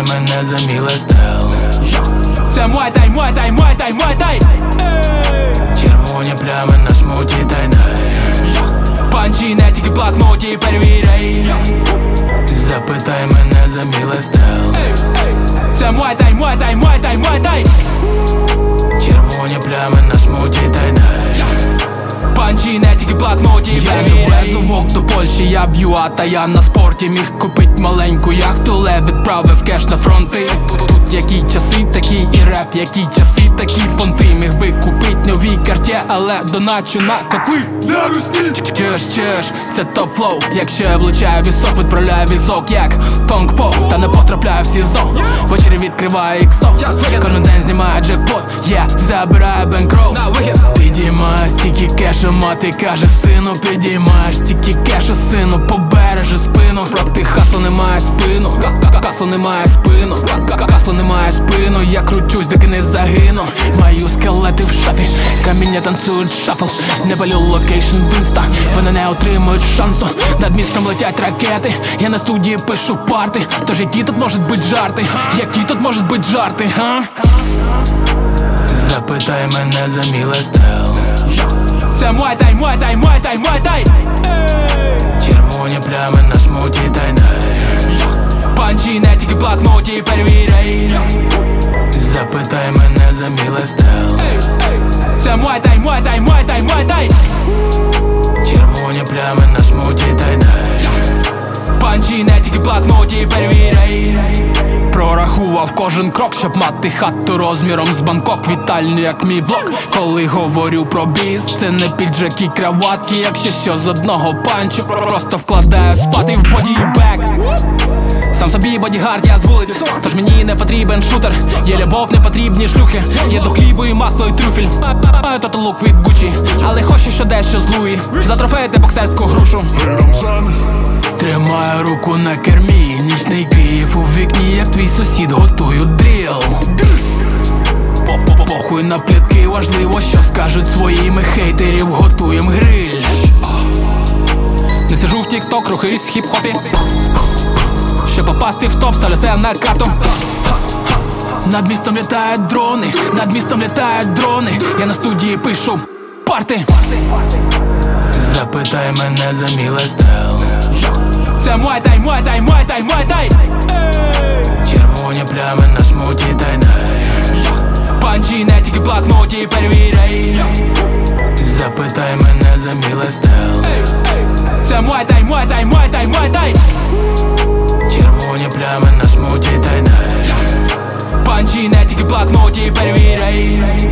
мене за мій лайфстайл. Це Муай-тай, Муай-тай, Муай-тай, Муай-тай. Червоні плями на шмуті тай-дай. Панчі не тільки в блокноті, перевіряй. Запитай мене за мій лайфстайл. Це Муай-тай, Муай-тай, Муай-тай, Муай-тай. Червоні плями на шмуті тай-дай. Панчі не тільки в блокноті, перевіряй. Я везувок до Польщі, я в ЮА, та я на спорті. Міг купить маленьку яхту, але відправив кеш на фронти. Тут які часи, такі і реп, які часи, такі понти. Міг би купить нові картє, але доначу на котли. Чуєш, це топ флоу. Якщо я влучаю візок, відправляю візок як Тонг-По, та не потрапляю в СІЗО. Ввечері відкриваю іксо, кожен день знімаю джекпот. Я забираю бенкрол. Підіймаю стільки кешу, мати каже: сину, підіймаєш стільки кешу, сину, побережи спину. Проти хасло немає спину, хасло немає спину, хасло немає спину. Я кручусь, доки не загину. Маю скелети в шафі, каміння танцюють шафл. Не палю локейшн в інста, вони не отримують шансу. Над містом летять ракети, я на студії пишу парти. Тож які тут можуть бути жарти, які тут можуть бути жарти, га? Запитай мене за мій лайфстайл. Це Муай-тай, Муай-тай, Муай-тай, Муай-тай. Червоні плями на шмуті тай-дай. Панчі не тільки в блокноті, перевіряй. Запитай мене за мій лайфстайл. Це Муай-тай, Муай-тай, Муай-тай, Муай-тай. Червоні плями на шмуті тай-дай. Панчі не тільки в блокноті, перевіряй. Прорахував кожен крок, щоб мати хату розміром з Бангкок. Вітальню, як мій блок. Коли говорю про біс, це не піджак і краватки. Якщо що з одного панчу, просто вкладаю спати в бодібек. Сам собі бодігард, я з вулиць, тож мені не потрібен шутер. Є любов, не потрібні шлюхи. Є до хлібу і масло і трюфель. Маю тотал лук від Гучі, але хочу ще дещо з Луї. Затрофеїти боксерську грушу. Тримаю руку на кермі, нічний Київ у вікні, як твій сусід, готую дріл. Похуй на плітки, важливо, що скажуть своїми хейтерів, готуєм гриль. Не сижу в тік-ток, рухаюсь в хіп-хопі. Щоб попасти в топ, ставлю себе на карту. Над містом літають дрони, над містом літають дрони. Я на студії пишу парти. Запитай мене за мій лайфстайл. Це Муай-тай, Муай-тай, Муай-тай, Муай-тай. Червоні плями на шмуті тай-дай. Панчі не тільки в блокноті, перевіряй. Запитай мене за мій лайфстайл. Це Муай-тай, Муай-тай, Муай-тай, Муай-тай. Червоні плями на шмуті тай-дай. Панчі не тільки в блокноті, перевіряй.